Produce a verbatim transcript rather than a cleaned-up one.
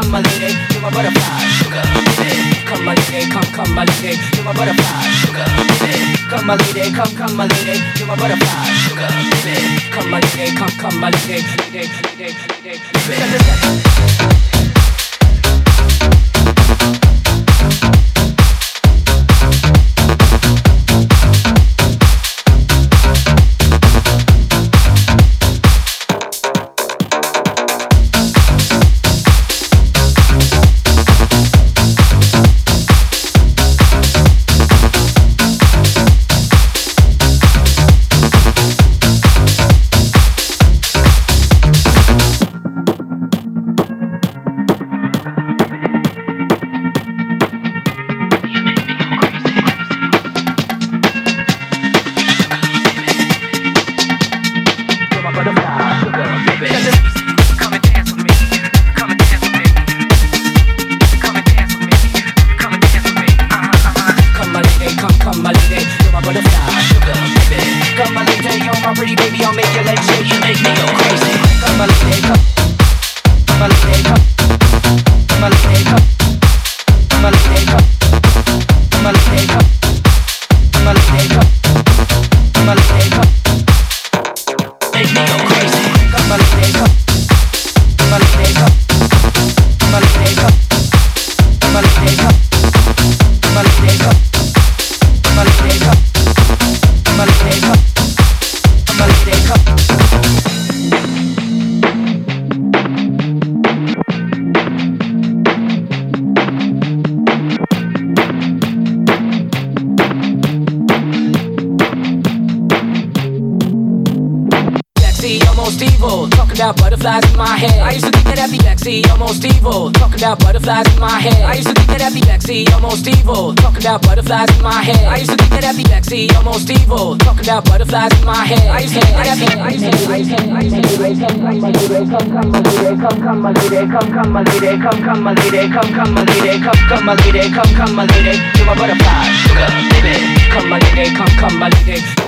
come my lady, you're my butterfly, sugar, baby. Come my lady, come, come my lady, you're my butterfly, sugar, baby. Come my lady, come, come my lady, you're my butterfly, sugar, baby. Come my lady, come, come my lady, lady, lady, lady, lady. Butterflies in my head. I used to think that I'd be sexy, almost evil. Talking about butterflies in my head. I used to think that I'd be sexy, almost evil. Talking about butterflies in my head. I used to think that I'd be sexy, almost evil. Talking about butterflies in my head. I used to think that I'd be I used to think I used to think I used to think come come my lady, come come my lady, come come my lady, come come my lady, come come my lady, come come my lady, come come my lady. You're my butterfly, sugar, baby. Come my lady, come come my lady.